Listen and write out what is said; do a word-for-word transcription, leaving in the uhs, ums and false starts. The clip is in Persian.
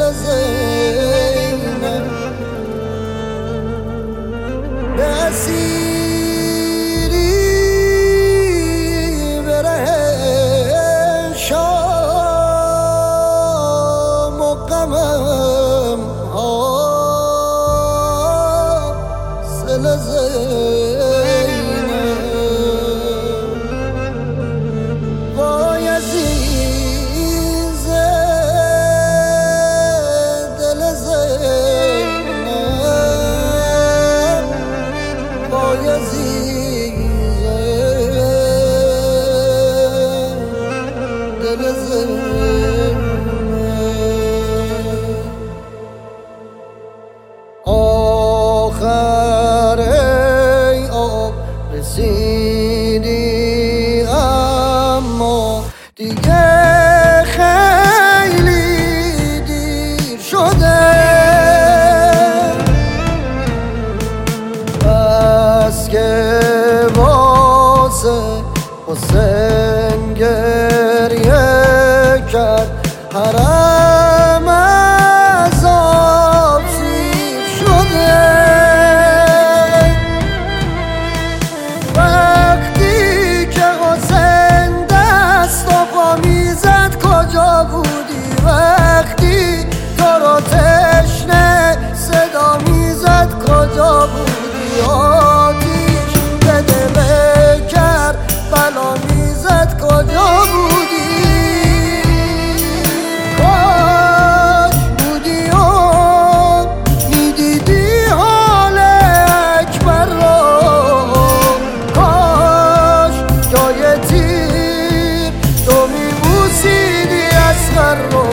زینب به اسیری بره شام و غمم حاصل زینب وای عزیز دل زینب وای عزیز دل زینب آخر ای آب رسیدی اما دیگه خیلی دیر شده بس که واسه حسین گریه کرد حرم از آب سیر شده وقتی که حسین دست و پا میزد کجا بودی وقتی تو رو تشنه صدا میزد کجا بودی آتیش به دل کربلا میزد کجا بودی کاش بودی و میدیدی حال اکبر رو کاش جای تیر تو میبوسیدی اصغر رو